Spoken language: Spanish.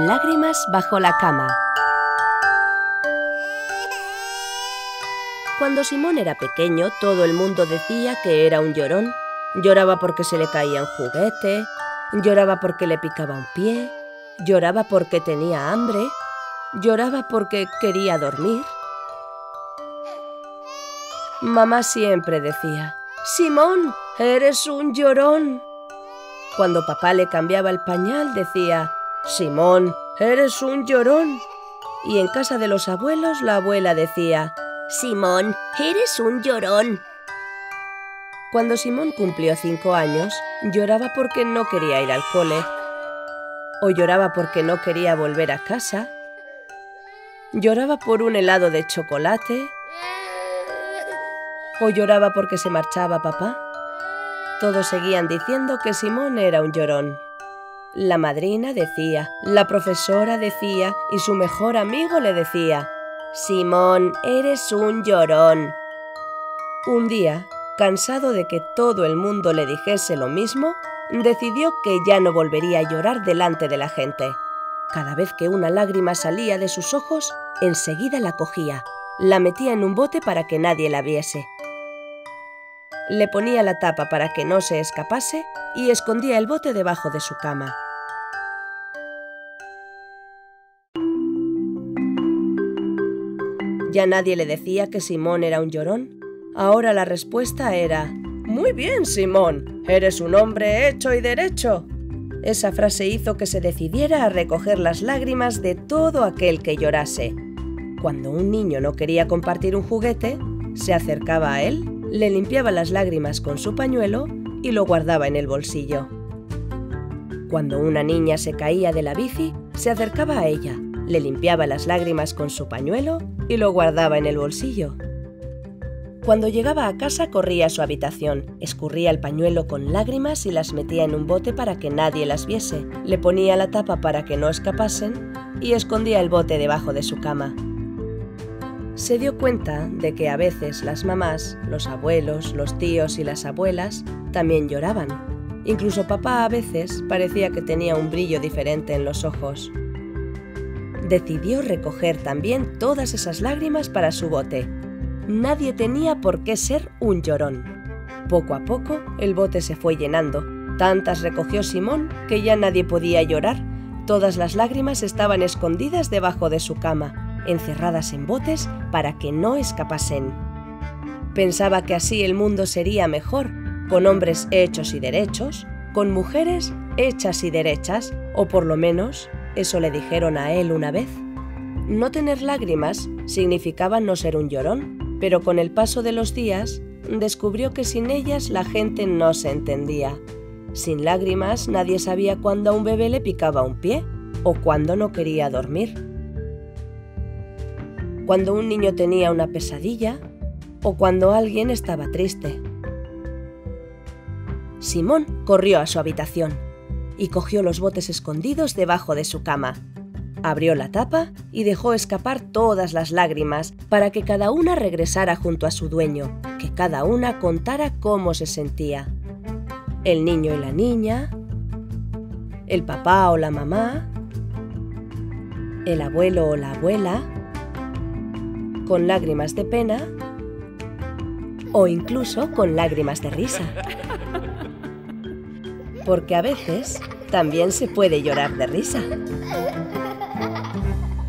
Lágrimas bajo la cama. Cuando Simón era pequeño, todo el mundo decía que era un llorón. Lloraba porque se le caía un juguete, lloraba porque le picaba un pie, lloraba porque tenía hambre, lloraba porque quería dormir. Mamá siempre decía: «Simón, eres un llorón». Cuando papá le cambiaba el pañal, decía: «Simón, eres un llorón». Y en casa de los abuelos, la abuela decía: «Simón, eres un llorón». Cuando Simón cumplió 5 años, lloraba porque no quería ir al cole, o lloraba porque no quería volver a casa, lloraba por un helado de chocolate, o lloraba porque se marchaba papá. Todos seguían diciendo que Simón era un llorón. La madrina decía, la profesora decía y su mejor amigo le decía: «Simón, eres un llorón». Un día, cansado de que todo el mundo le dijese lo mismo, decidió que ya no volvería a llorar delante de la gente. Cada vez que una lágrima salía de sus ojos, enseguida la cogía, la metía en un bote para que nadie la viese. Le ponía la tapa para que no se escapase y escondía el bote debajo de su cama. Ya nadie le decía que Simón era un llorón. Ahora la respuesta era: «Muy bien, Simón, eres un hombre hecho y derecho». Esa frase hizo que se decidiera a recoger las lágrimas de todo aquel que llorase. Cuando un niño no quería compartir un juguete, se acercaba a él, le limpiaba las lágrimas con su pañuelo y lo guardaba en el bolsillo. Cuando una niña se caía de la bici, se acercaba a ella, le limpiaba las lágrimas con su pañuelo y lo guardaba en el bolsillo. Cuando llegaba a casa, corría a su habitación, escurría el pañuelo con lágrimas y las metía en un bote para que nadie las viese, le ponía la tapa para que no escapasen y escondía el bote debajo de su cama. Se dio cuenta de que a veces las mamás, los abuelos, los tíos y las abuelas también lloraban. Incluso papá a veces parecía que tenía un brillo diferente en los ojos. Decidió recoger también todas esas lágrimas para su bote. Nadie tenía por qué ser un llorón. Poco a poco el bote se fue llenando. Tantas recogió Simón que ya nadie podía llorar. Todas las lágrimas estaban escondidas debajo de su cama, encerradas en botes para que no escapasen. Pensaba que así el mundo sería mejor, con hombres hechos y derechos, con mujeres hechas y derechas, o por lo menos eso le dijeron a él una vez. No tener lágrimas significaba no ser un llorón, pero con el paso de los días descubrió que sin ellas la gente no se entendía. Sin lágrimas nadie sabía cuándo a un bebé le picaba un pie o cuándo no quería dormir, cuando un niño tenía una pesadilla o cuando alguien estaba triste. Simón corrió a su habitación y cogió los botes escondidos debajo de su cama. Abrió la tapa y dejó escapar todas las lágrimas para que cada una regresara junto a su dueño, que cada una contara cómo se sentía. El niño y la niña, el papá o la mamá, el abuelo o la abuela, con lágrimas de pena o incluso con lágrimas de risa. Porque a veces también se puede llorar de risa.